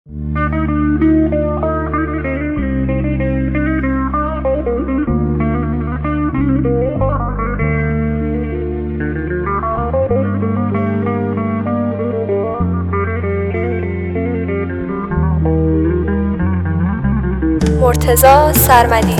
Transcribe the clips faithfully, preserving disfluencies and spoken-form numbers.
مرتضی سرمدی.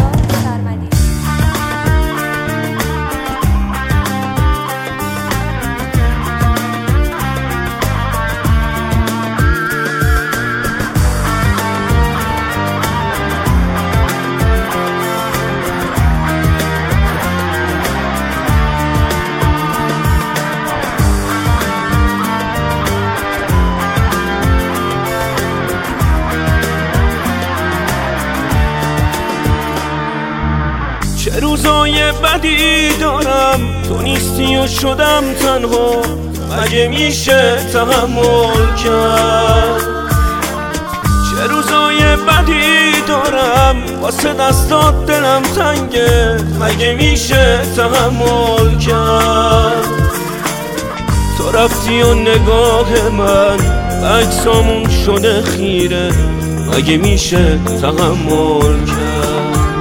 چه روزای بدی دارم، تو نیستی و شدم تنها، مگه میشه تحمل کرد؟ چه روزای بدی دارم، واسه دستات دلم تنگه، مگه میشه تحمل کرد؟ تو رفتی و نگاه من عکسامون شده خیره، مگه میشه تحمل کرد؟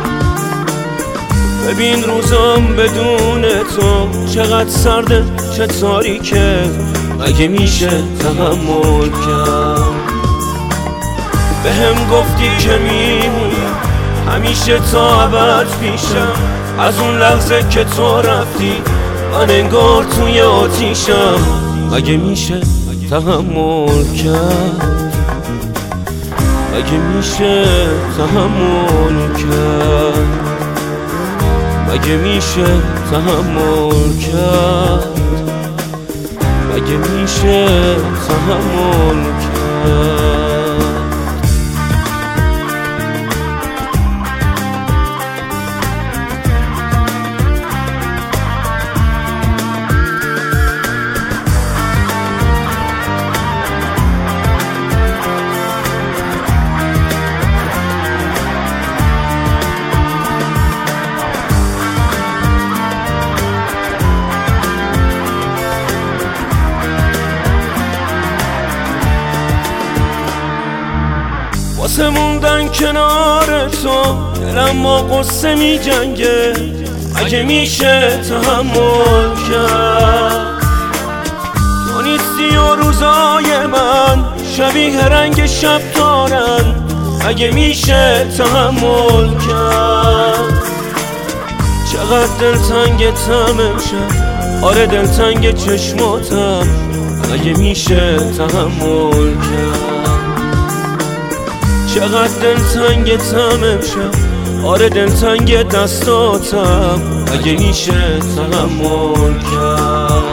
ببین روزام بدون تو چقدر سرده، چه تاریکه، مگه میشه تحمل کرد؟ بهم گفتی که میمونی همیشه تا ابد پیشم، از اون لحظه که تو رفتی من انگار توی آتیشم، مگه میشه تحمل کرد؟ مگه میشه تحمل کرد؟ مگه میشه تحمل کرد؟ مگه میشه تحمل کرد؟ واسه موندن کنار تو دلم با قصه می جنگه، مگه میشه تحمل کرد؟ تو نیستی و روزای من شبیه رنگ شب تارن، مگه میشه تحمل کرد؟ چقدر دلتنگتم امشب، آره دلتنگ چشماتم، مگه میشه تحمل کرد؟ چقدر دلتنگتم امشب، آره دلتنگ دستاتم، مگه میشه تحمل کرد؟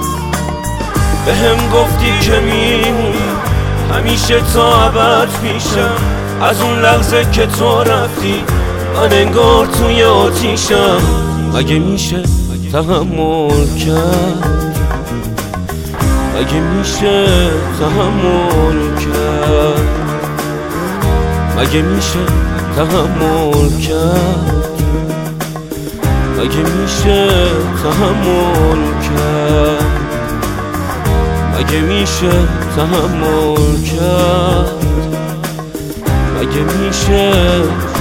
بهم گفتی که میمونی همیشه تا ابد پیشم، از اون لحظه که تو رفتی من انگار توی آتیشم، مگه میشه تحمل کرد؟ مگه میشه تحمل کرد؟ مگه میشه تحمل کرد؟ مگه میشه تحمل کرد؟ مگه میشه تحمل کرد؟ مگه میشه